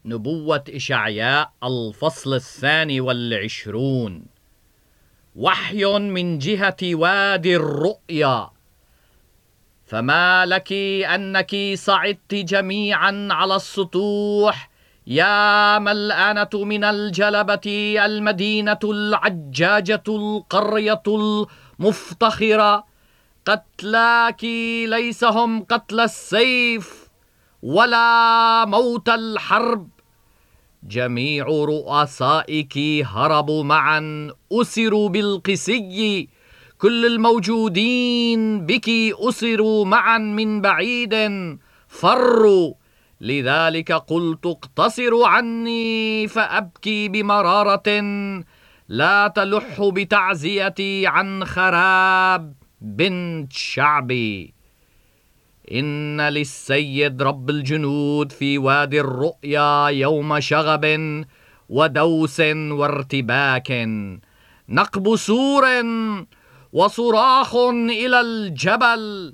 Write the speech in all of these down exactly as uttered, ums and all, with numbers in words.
نبوة إشعياء الفصل الثاني والعشرون. وحي من جهة وادي الرؤيا. فما لك أنك صعدت جميعا على السطوح يا ملآنة من الجلبة، المدينة العجاجة، القرية المفتخرة. قتلاك ليس هم قتل السيف ولا موت الحرب، جميع رؤسائك هربوا معا، أسروا بالقسي، كل الموجودين بك أسروا معا من بعيد، فروا. لذلك قلت اقتصروا عني فأبكي بمرارة، لا تلح بتعزيتي عن خراب بنت شعبي. إن للسيد رب الجنود في وادي الرؤيا يوم شغب ودوس وارتباك، نقب سور وصراخ إلى الجبل.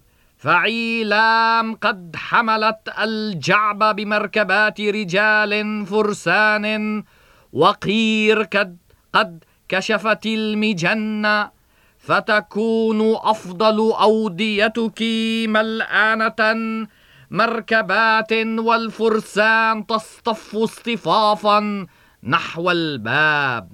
فعيلام قد حملت الجعب بمركبات رجال فرسان، وقير قد, قد كشفت المجنة، فتكون أفضل أوديتك ملآنة مركبات، والفرسان تصطف اصطفافا نحو الباب.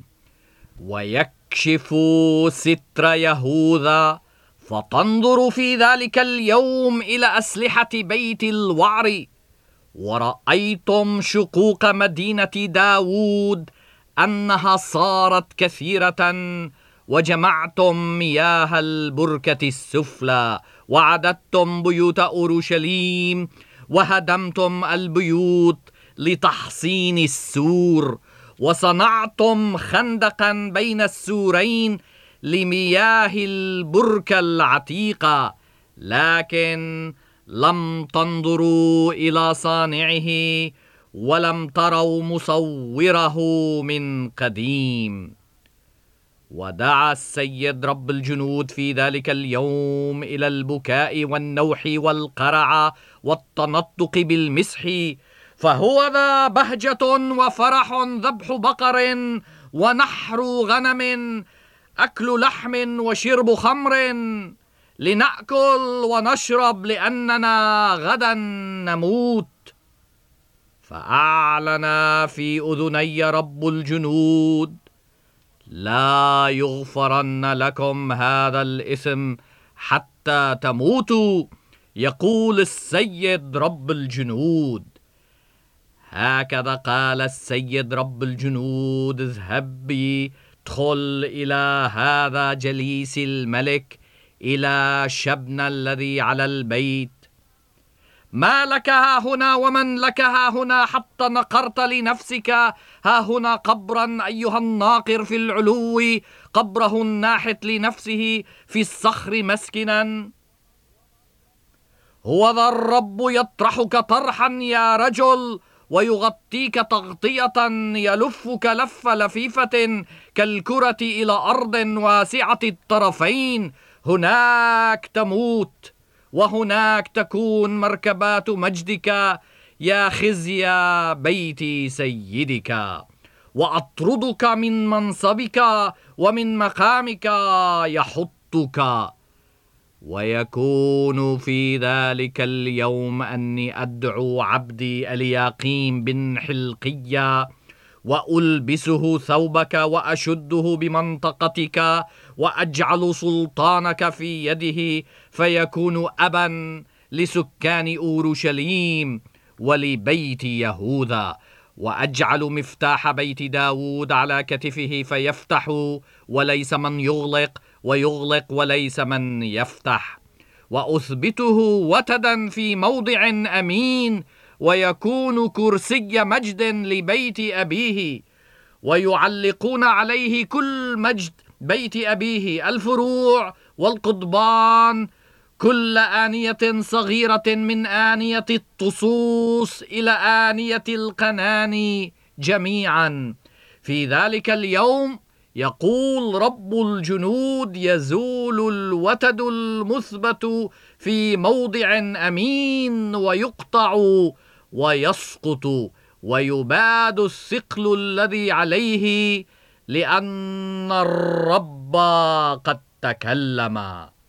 ويكشف ستر يهوذا، فتنظر في ذلك اليوم إلى أسلحة بيت الوعر. ورأيتم شقوق مدينة داود أنها صارت كثيرة، وجمعتم مياه البركة السفلى، وعددتم بيوت أورشليم، وهدمتم البيوت لتحصين السور، وصنعتم خندقا بين السورين لمياه البركة العتيقة، لكن لم تنظروا إلى صانعه، ولم تروا مصوره من قديم. ودعا السيد رب الجنود في ذلك اليوم إلى البكاء والنوح والقرع والتنطق بالمسح، فهو ذا بهجة وفرح، ذبح بقر ونحر غنم، أكل لحم وشرب خمر، لنأكل ونشرب لأننا غدا نموت. فأعلن في أذني رب الجنود: لا يغفرن لكم هذا الإثم حتى تموتوا، يقول السيد رب الجنود. هكذا قال السيد رب الجنود: اذهب بي، ادخل إلى هذا جليس الملك، إلى شبنا الذي على البيت. ما لك ها هنا ومن لك ها هنا، حتى نقرت لنفسك ها هنا قبرا أيها الناقر في العلو، قبره الناحت لنفسه في الصخر مسكنا. هو ذا الرب يطرحك طرحا يا رجل، ويغطيك تغطية، يلفك لف لفيفة كالكرة إلى أرض واسعة الطرفين. هناك تموت، وهناك تكون مركبات مجدك يا خزي بيت سيدك. وأطردك من منصبك ومن مقامك يحطك. ويكون في ذلك اليوم أني أدعو عبدي الياقيم بن حلقية، وألبسه ثوبك، وأشده بمنطقتك، وأجعل سلطانك في يده، فيكون أبا لسكان أورشليم ولبيت يهوذا. وأجعل مفتاح بيت داود على كتفه، فيفتح وليس من يغلق، ويغلق وليس من يفتح. وأثبته وتدا في موضع أمين، ويكون كرسي مجد لبيت أبيه، ويعلقون عليه كل مجد بيت أبيه، الفروع والقضبان، كل آنية صغيرة من آنية الطصوص إلى آنية القنان جميعا. في ذلك اليوم يقول رب الجنود: يزول الوتد المثبت في موضع أمين، ويقطع ويسقط، ويباد الثقل الذي عليه لأن الرب قد تكلم.